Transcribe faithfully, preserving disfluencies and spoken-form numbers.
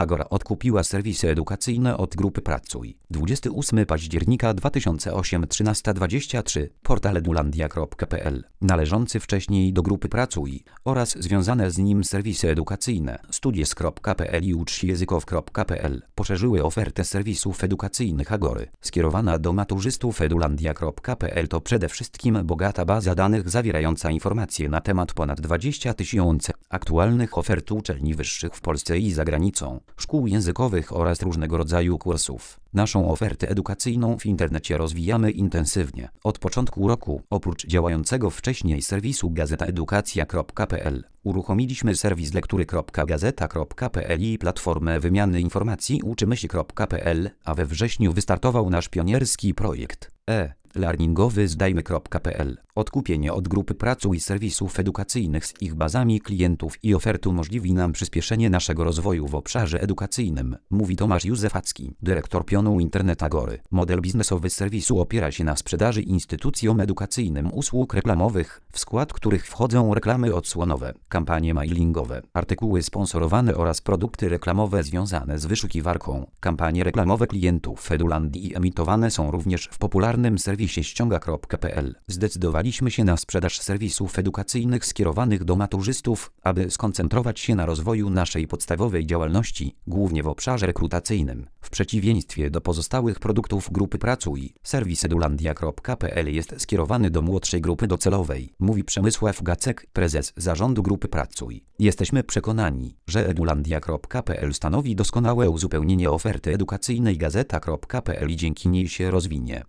Agora odkupiła serwisy edukacyjne od grupy Pracuj. dwudziestego ósmego października dwa tysiące osiemnastego trzynaста dwadzieścia trzy Portal edulandia kropka p l, należący wcześniej do grupy Pracuj, oraz związane z nim serwisy edukacyjne studies kropka p l i uczjjęzykow kropka p l poszerzyły ofertę serwisów edukacyjnych Agory. Skierowana do maturzystów edulandia kropka p l to przede wszystkim bogata baza danych zawierająca informacje na temat ponad dwudziestu tysięcy aktualnych ofert uczelni wyższych w Polsce i za granicą, szkół językowych oraz różnego rodzaju kursów. Naszą ofertę edukacyjną w internecie rozwijamy intensywnie. Od początku roku, oprócz działającego wcześniej serwisu gazeta edukacja kropka p l, uruchomiliśmy serwis lektury kropka gazeta kropka p l i platformę wymiany informacji uczymy się kropka p l, a we wrześniu wystartował nasz pionierski projekt e learningowy zdajmy kropka p l. Odkupienie od grupy Pracuj serwisów edukacyjnych z ich bazami klientów i ofert umożliwi nam przyspieszenie naszego rozwoju w obszarze edukacyjnym, mówi Tomasz Józefacki, dyrektor pionu Internet Agory. Model biznesowy serwisu opiera się na sprzedaży instytucjom edukacyjnym usług reklamowych, w skład których wchodzą reklamy odsłonowe, kampanie mailingowe, artykuły sponsorowane oraz produkty reklamowe związane z wyszukiwarką. Kampanie reklamowe klientów Edulandii emitowane są również w popularnym serwisie ściąga kropka p l. Zdecydowaliśmy się na sprzedaż serwisów edukacyjnych skierowanych do maturzystów, aby skoncentrować się na rozwoju naszej podstawowej działalności, głównie w obszarze rekrutacyjnym. W przeciwieństwie do pozostałych produktów grupy Pracuj, serwis edulandia kropka p l jest skierowany do młodszej grupy docelowej, mówi Przemysław Gacek, prezes zarządu grupy Pracuj. Jesteśmy przekonani, że edulandia kropka p l stanowi doskonałe uzupełnienie oferty edukacyjnej gazeta kropka p l i dzięki niej się rozwinie.